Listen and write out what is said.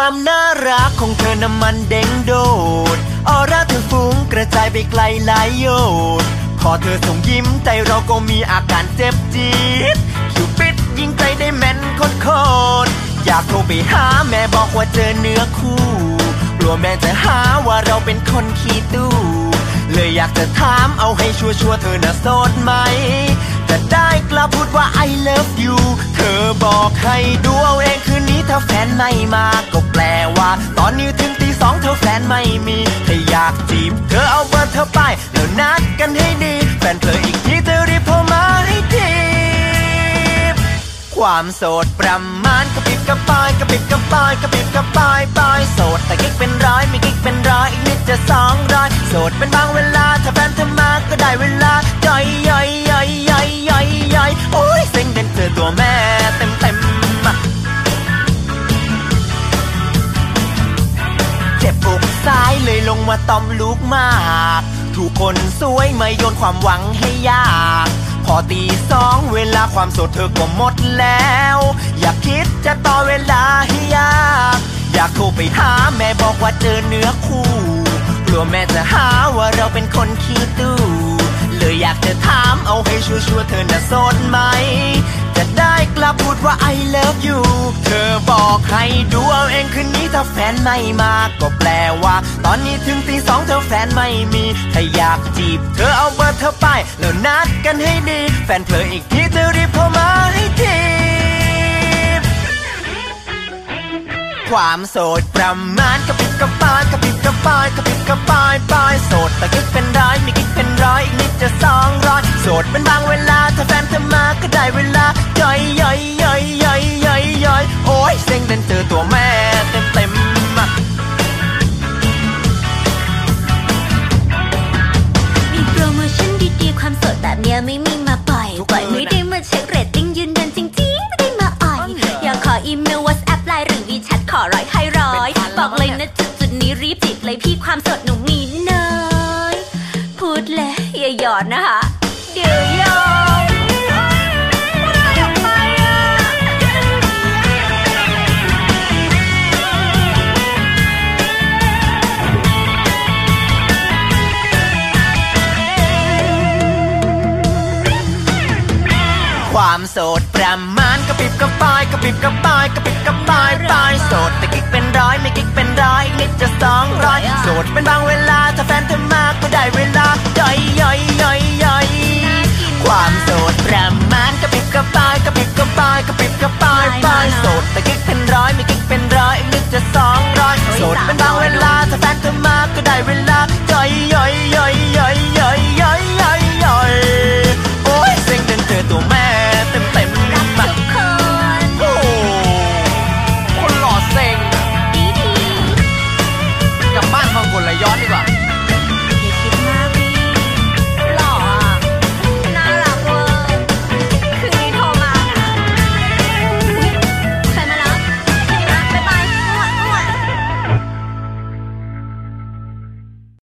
ความน่ารักของเธอน้ำมันเด้งโดดออร่าเธอฟุ้งกระจายไปไกลหลายโยชน์พอเธอส่งยิ้มใจเราก็มีอาการเจ็บจี๊ดคิวปิดยิงใจได้แม่นโคตรอยากโทรไปหาแม่บอกว่าเจอเนื้อคู่กลัวแม่จะหาว่าเราเป็นคนขี้ตู้เลยอยากจะถามเอาให้ชัวร์เธอน่ะโสดไหมจะได้กล้าพูดว่า I love you เธอบอกให้ดูเอาเองคืนนี้ถ้าแฟนไม่มาก็แปลว่าตอนนี้ถึงตี 2เธอแฟนไม่มีถ้าอยากจีบเธอเอาเบอร์เธอไปแล้วนัดกันให้ดีแฟนเธออีกทีเธอรีบโทรมาให้ทีความโสดประมาณกระปิบกระปายกระปิบกระปายกระปิบกระปายปายโสดแต่กิ๊กเป็นร้อยไม่กิ๊กเป็นร้อยอีกนิดจะ200โสดเป็นบางเวลาถ้าแฟนเธอมาก็ได้เวลาย่อยโอ้ยเซ็งเด่นเธอตัวแม่เต็มเจ็บอกซ้ายเลยลงมาตอมลูกมากถูกคนสวยมาโยนความหวังให้ยากพอตี 2เวลาความโสดเธอก็หมดแล้วอยากคิดจะต่อเวลาให้ยากอยากโทรไปหาแม่บอกว่าเจอเนื้อคู่กลัวแม่จะหาว่าเราเป็นคนขี้ตู้เลยอยากจะถามเอาให้ชัวร์เธอน่ะโสดไหมจะได้กล้าพูดว่า I love you เธอบอกให้ดูเอาเองคืนนี้ถ้าแฟนไม่มาก็แปลว่าตอนนี้ถึงตี 2เธอแฟนไม่มีถ้าอยากจีบเธอเอาเบอร์เธอไปแล้วนัดกันให้ดีแฟนเธออีกทีเธอรีบโทรมาให้ทีความโสดประมาณกระปิบกระปายกระปิบกระปายกระปิบกระปายปายโสดแต่กิ๊กเป็นร้อยไม่กิ๊กเป็นร้อยอีกนิดจะ200โสดเป็นบางเวลาถ้าแฟนเธอมาก็ได้เวลาย่อยโอ้ยเซ็งเด่นเจอตัวแม่เต็มมีโปรโมชั่นดีๆความโสดแบบเนี้ยไม่มีมาปล่อยไม่ได้มาเช็คเรตติ้งยืนยันจริงๆไม่ได้มาอ่อยอยากขออีเมล WhatsApp ไลน์หรือวีแชทขอ100ให้100บอกเลยนะจุดนี้รีบจีบเลยพี่ความโสดหนูมีน้อยพูดเลยอย่าหยอดนะคะเดี๋ยวยอมความโสดประมาณกระปิบกระปายกระปิบกระปายกระปิบกระปายปายโสดแต่กิ๊กเป็นร้อยไม่กิ๊กเป็นร้อยอีกนิดจะ200โสดเป็นบางเวลาถ้าแฟนเธอมาก็ได้เวลาย่อยความโสดประมาณกระปิบกระปายกระปิบกระปายกระปิบกระปายปายโสดแต่กิ๊กเป็นร้อยไม่กิ๊กเป็นร้อยอีกนิดจะ200โสดเป็นบางเวลาถ้าแฟนเธอมาก็ได้เวลาย่อย